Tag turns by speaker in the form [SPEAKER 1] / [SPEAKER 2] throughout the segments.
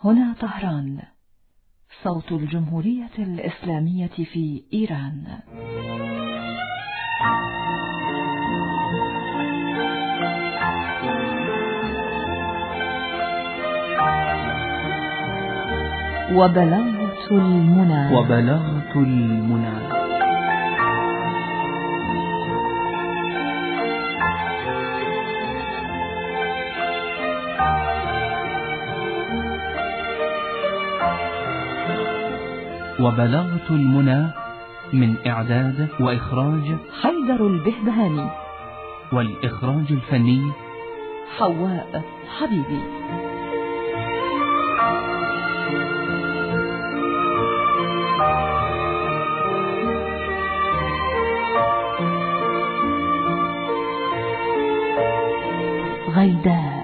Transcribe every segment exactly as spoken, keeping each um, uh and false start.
[SPEAKER 1] هنا طهران، صوت الجمهورية الإسلامية في إيران. وبلاغة المنى.
[SPEAKER 2] وبلاغة المنى. وبلاغة المنى من إعداد وإخراج
[SPEAKER 1] حيدر البهبهاني،
[SPEAKER 2] والإخراج الفني
[SPEAKER 1] حواء حبيبي. غيداء.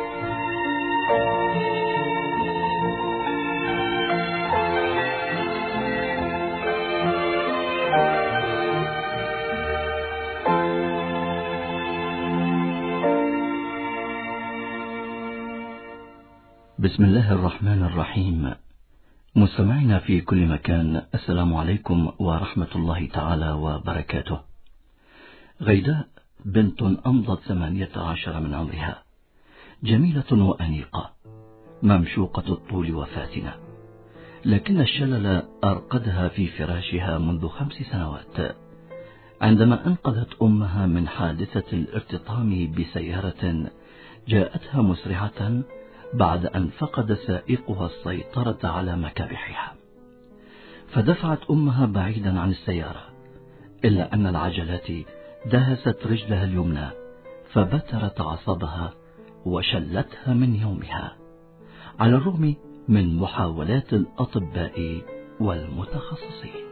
[SPEAKER 2] بسم الله الرحمن الرحيم. مستمعينا في كل مكان، السلام عليكم ورحمة الله تعالى وبركاته. غيداء بنت أمضت ثمانية عشر من عمرها، جميلة وأنيقة، ممشوقة الطول وفاتنة، لكن الشلل أرقدها في فراشها منذ خمس سنوات، عندما أنقذت أمها من حادثة الارتطام بسيارة جاءتها مسرعة بعد أن فقد سائقها السيطرة على مكابحها، فدفعت أمها بعيدا عن السيارة، إلا أن العجلات دهست رجلها اليمنى فبترت عصبها وشلتها من يومها، على الرغم من محاولات الأطباء والمتخصصين.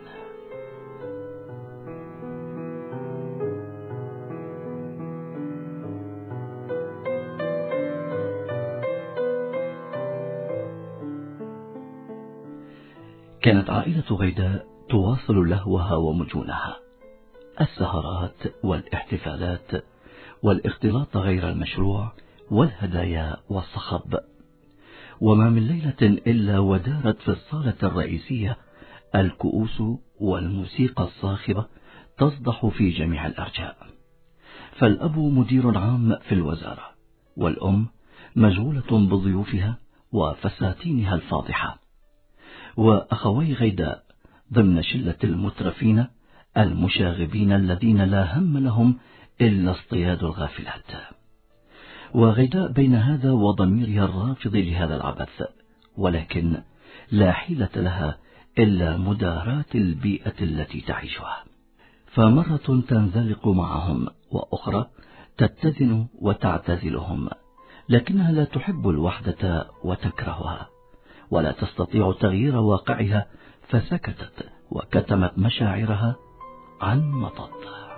[SPEAKER 2] كانت عائلة غيداء تواصل لهوها ومجونها، السهرات والاحتفالات والاختلاط غير المشروع والهدايا والصخب، وما من ليلة إلا ودارت في الصالة الرئيسية الكؤوس والموسيقى الصاخبة تصدح في جميع الأرجاء، فالأب مدير عام في الوزارة، والأم مشغولة بضيوفها وفساتينها الفاضحة، وأخوي غيداء ضمن شلة المترفين المشاغبين الذين لا هم لهم إلا اصطياد الغافلات. وغيداء بين هذا وضميرها الرافض لهذا العبث، ولكن لا حيلة لها إلا مداراة البيئة التي تعيشها، فمرة تنزلق معهم وأخرى تتزن وتعتزلهم، لكنها لا تحب الوحدة وتكرهها، ولا تستطيع تغيير واقعها، فسكتت وكتمت مشاعرها عن مطب.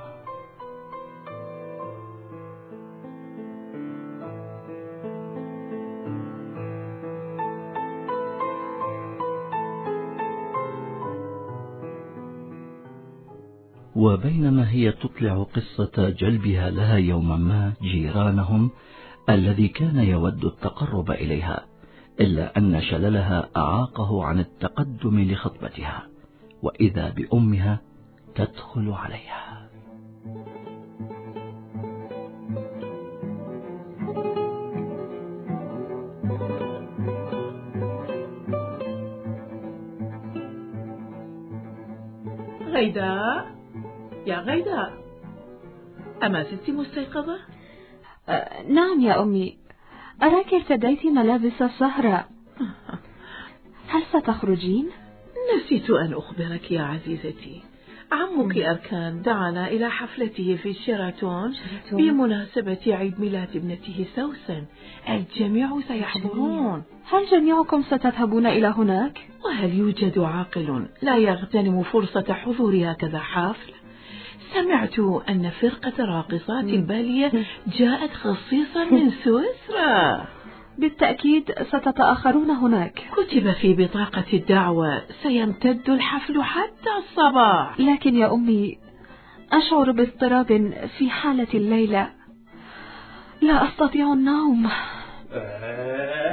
[SPEAKER 2] وبينما هي تطلع قصة جلبها لها يوما ما جيرانهم الذي كان يود التقرب إليها، إلا أن شللها أعاقه عن التقدم لخطبتها، وإذا بأمها تدخل عليها.
[SPEAKER 3] غيداء، يا غيداء، أما زلت مستيقظة؟
[SPEAKER 4] أه نعم يا أمي، أراك ارتديت ملابس السهرة. هل ستخرجين؟
[SPEAKER 3] نسيت أن أخبرك يا عزيزتي، عمك أركان دعانا إلى حفلته في شيراتون بمناسبة عيد ميلاد ابنته سوسن. الجميع سيحضرون.
[SPEAKER 4] هل جميعكم ستذهبون إلى هناك؟
[SPEAKER 3] وهل يوجد عاقل لا يغتنم فرصة حضور هكذا حفل؟ سمعت أن فرقة راقصات بالية جاءت خصيصا من سويسرا.
[SPEAKER 4] بالتأكيد ستتأخرون هناك.
[SPEAKER 3] كتب في بطاقة الدعوة سيمتد الحفل حتى الصباح.
[SPEAKER 4] لكن يا أمي، أشعر باضطراب في حالة الليلة، لا أستطيع النوم.
[SPEAKER 5] آه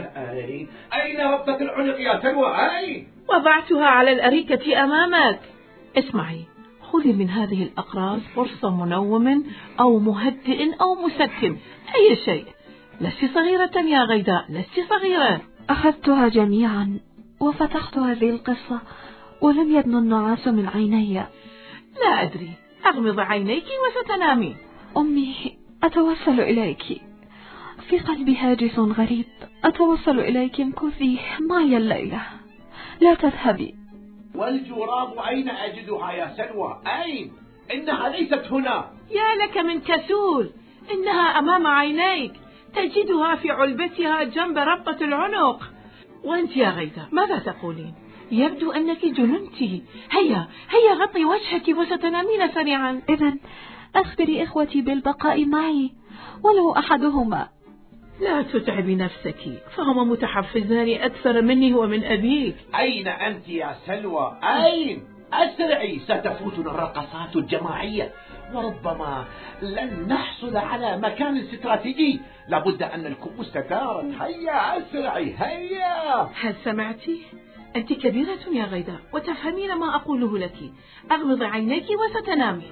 [SPEAKER 5] أين أين ربطة العنق يا سلوى؟ أين؟
[SPEAKER 3] وضعتها على الأريكة أمامك. اسمعي، خذي من هذه الأقراص قرص منوم أو مهدئ أو مسكن، أي شيء. لست صغيرة يا غيداء، لست صغيرة.
[SPEAKER 4] أخذتها جميعا وفتحت هذه القصة ولم يدن النعاس من عيني.
[SPEAKER 3] لا أدري، أغمض عينيك وستنامي.
[SPEAKER 4] أمي، أتوسل إليك، في قلبي هاجس غريب، أتوسل إليك امكثي معي الليلة، لا تذهبي.
[SPEAKER 5] والجراب أين أجدها يا سلوى؟ أين؟ إنها ليست هنا.
[SPEAKER 3] يا لك من كسول، إنها أمام عينيك، تجدها في علبتها جنب ربطة العنق. وأنت يا غيداء ماذا تقولين؟ يبدو أنك جننت. هيا هيا غطي وجهك وستنامين سريعا.
[SPEAKER 4] إذن أخبري إخوتي بالبقاء معي ولو أحدهما.
[SPEAKER 3] لا تتعبي نفسك، فهما متحفزان أكثر مني ومن أبيك.
[SPEAKER 5] أين أنت يا سلوى؟ أين؟ أسرعي، ستفوتنا الرقصات الجماعية وربما لن نحصل على مكان استراتيجي. لابد أن الكؤوس دارت. هيا أسرعي، هيا.
[SPEAKER 3] هل سمعتي؟ أنت كبيرة يا غيداء وتفهمين ما أقوله لك. أغمضي عينيك وستنامي.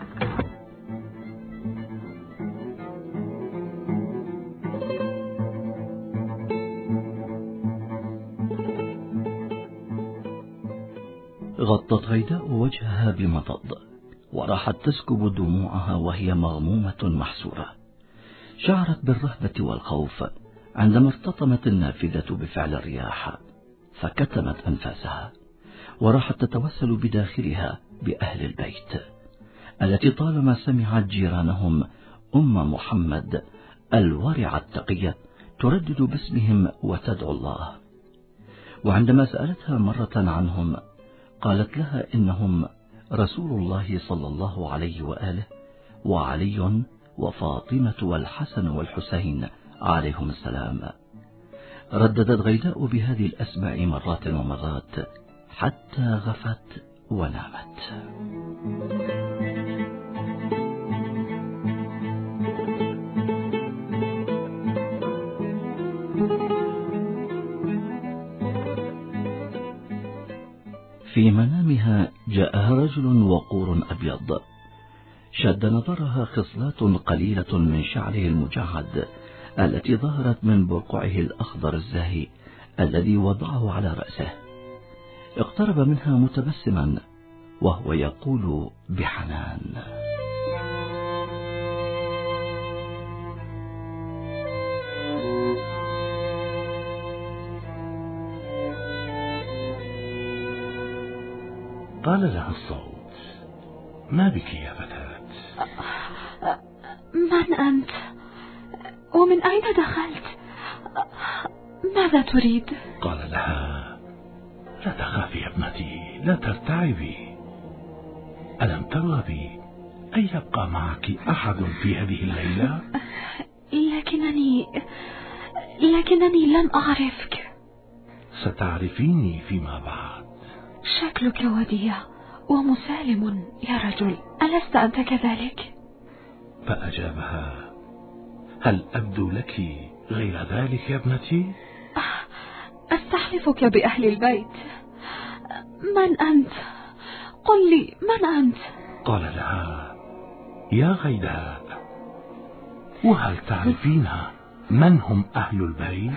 [SPEAKER 2] غطت غيداء وجهها بمضض وراحت تسكب دموعها وهي مغمومة محسورة. شعرت بالرهبة والخوف عندما ارتطمت النافذة بفعل الرياح، فكتمت أنفاسها وراحت تتوسل بداخلها بأهل البيت التي طالما سمعت جيرانهم أم محمد الورعة التقية تردد باسمهم وتدعو الله. وعندما سألتها مرة عنهم قالت لها إنهم رسول الله صلى الله عليه وآله وعلي وفاطمة والحسن والحسين عليهم السلام. رددت غيداء بهذه الأسماء مرات ومرات حتى غفت ونامت. في منامها جاءها رجل وقور أبيض، شد نظرها خصلات قليلة من شعره المجعد التي ظهرت من برقعه الأخضر الزاهي الذي وضعه على رأسه. اقترب منها متبسما وهو يقول بحنان:
[SPEAKER 6] قال لها الصوت: ما بك يا فتاة؟
[SPEAKER 4] من أنت؟ ومن أين دخلت؟ ماذا تريد؟
[SPEAKER 6] قال لها: لا تخافي يا ابنتي، لا ترتعبي. ألم ترغبي أن يبقى معك أحد في هذه الليلة؟
[SPEAKER 4] لكنني لكنني لم أعرفك.
[SPEAKER 6] ستعرفيني فيما بعد.
[SPEAKER 4] شكلك وديع ومسالم يا رجل، ألست أنت كذلك؟
[SPEAKER 6] فأجابها: هل أبدو لك غير ذلك يا ابنتي؟
[SPEAKER 4] أستحلفك بأهل البيت، من أنت؟ قل لي من أنت؟
[SPEAKER 6] قال لها: يا غيداء، وهل تعرفين من هم أهل البيت؟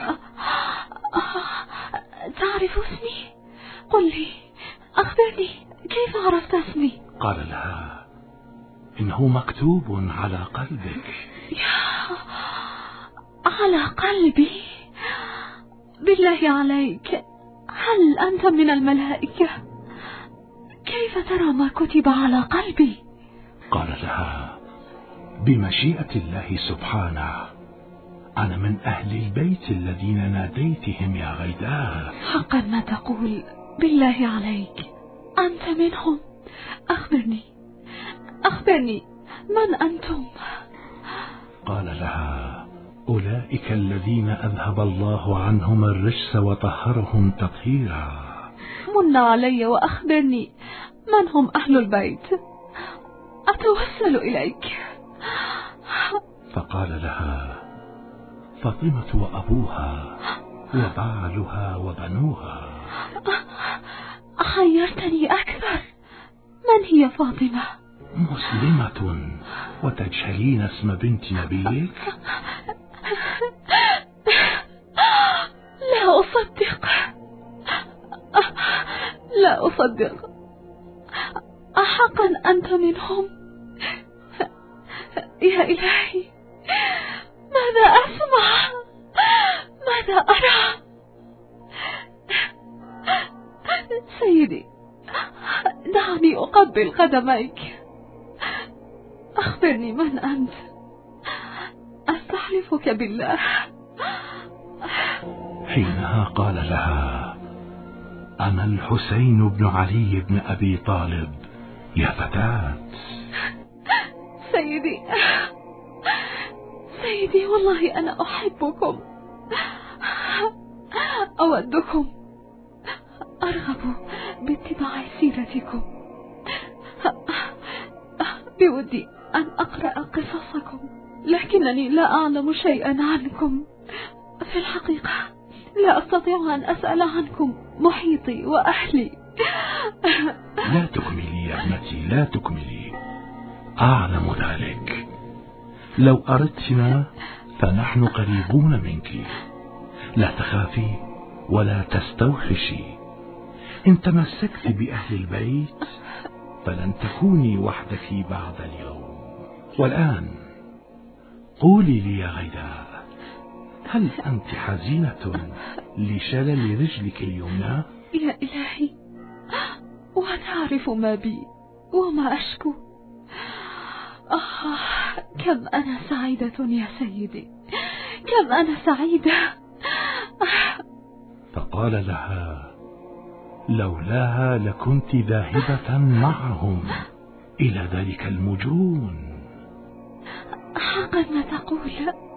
[SPEAKER 4] تعرف اسمي؟ قل لي، أخبرني، كيف عرفت اسمي؟
[SPEAKER 6] قال لها: إنه مكتوب على قلبك.
[SPEAKER 4] يا على قلبي؟ بالله عليك، هل أنت من الملائكة؟ كيف ترى ما كتب على قلبي؟
[SPEAKER 6] قال لها: بمشيئة الله سبحانه، أنا من أهل البيت الذين ناديتهم يا غيداء.
[SPEAKER 4] حقا ما تقول، بالله عليك أنت منهم. أخبرني أخبرني من أنتم؟
[SPEAKER 6] قال لها: أولئك الذين أذهب الله عنهم الرجس وطهرهم تطهيرا.
[SPEAKER 4] من علي وأخبرني من هم أهل البيت، أتوسل إليك.
[SPEAKER 6] فقال لها: فاطمة وأبوها وبعلها وبنوها.
[SPEAKER 4] حيرتني أكثر. من هي فاطمة؟
[SPEAKER 6] مسلمة وتجهلين اسم بنت نبيك؟
[SPEAKER 4] لا أصدق، لا أصدق. أحقا أنت منهم؟ يا إلهي، ماذا أسمع؟ ماذا أرى؟ سيدي، دعني أقبل قدميك. أخبرني من أنت، أستحلفك بالله.
[SPEAKER 6] حينها قال لها: أنا الحسين بن علي بن أبي طالب يا فتاة.
[SPEAKER 4] سيدي، سيدي، والله أنا أحبكم، أودكم، أرغب باتباع سيرتكم. بودي أن أقرأ قصصكم، لكنني لا أعلم شيئا عنكم. في الحقيقة لا أستطيع أن أسأل عنكم محيطي وأهلي.
[SPEAKER 6] لا تكملي يا ابنتي، لا تكملي، أعلم ذلك. لو أردتنا فنحن قريبون منك. لا تخافي ولا تستوحشي. إن تمسكت بأهل البيت فلن تكوني وحدك بعد اليوم. والآن قولي لي يا غيداء، هل أنت حزينة لشلل رجلك اليمنى؟
[SPEAKER 4] يا إلهي، وتعرف ما بي وما أشكو. آه، كم أنا سعيدة يا سيدي، كم أنا سعيدة.
[SPEAKER 6] فقال لها: لولاها لكنت ذاهبة معهم إلى ذلك المجون.
[SPEAKER 4] حقا ما تقول،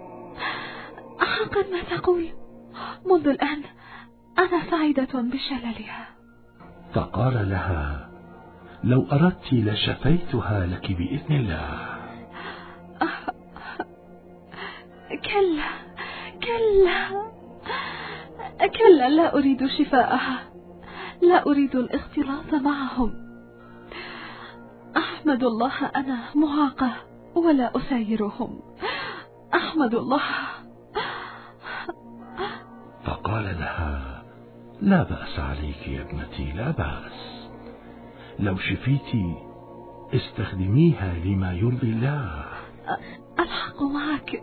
[SPEAKER 4] حقا ما تقول. منذ الآن أنا سعيدة بشللها.
[SPEAKER 6] فقال لها: لو أردت لشفيتها لك بإذن الله.
[SPEAKER 4] كلا كلا كلا، لا أريد شفاءها، لا أريد الاختلاط معهم. أحمد الله أنا معاقة ولا أسايرهم، أحمد الله.
[SPEAKER 6] فقال لها: لا بأس عليك يا ابنتي، لا بأس. لو شفيتي استخدميها لما يرضي الله.
[SPEAKER 4] الحق معك.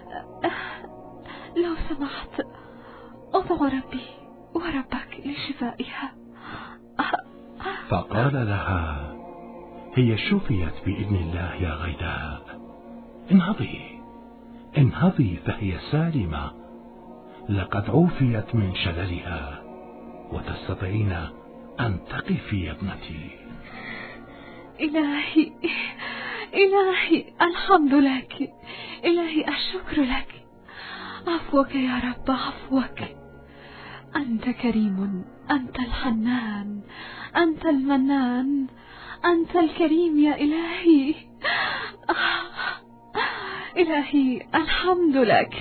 [SPEAKER 4] لو سمحت أدعو ربي وربك لشفائها.
[SPEAKER 6] فقال لها: هي شفيت بإذن الله يا غيداء. انهضي انهضي فهي سالمة، لقد عوفيت من شللها وتستطيعين أن تقفي يا ابنتي.
[SPEAKER 4] إلهي إلهي، الحمد لك، إلهي الشكر لك. عفوك يا رب، عفوك. أنت كريم، أنت الحنان، أنت المنان، أنت الكريم يا إلهي. إلهي الحمد لك.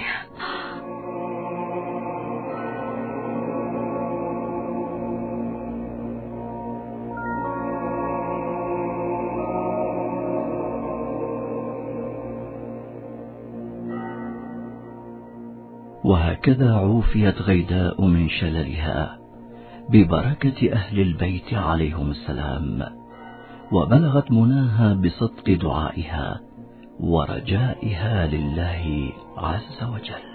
[SPEAKER 2] وهكذا عوفيت غيداء من شللها ببركة أهل البيت عليهم السلام، وبلغت مناها بصدق دعائها ورجائها لله عز وجل.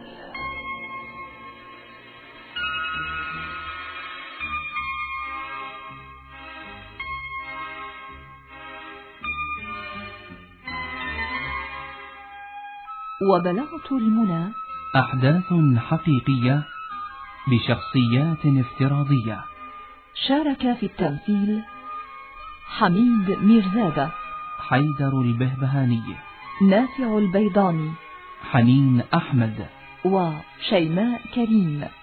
[SPEAKER 1] وبلغت المنى
[SPEAKER 7] أحداث حقيقية بشخصيات افتراضية.
[SPEAKER 1] شارك في التمثيل حميد ميرزادة،
[SPEAKER 7] حيدر البهبهاني،
[SPEAKER 1] نافع البيضاني،
[SPEAKER 7] حنين أحمد،
[SPEAKER 1] وشيماء كريم.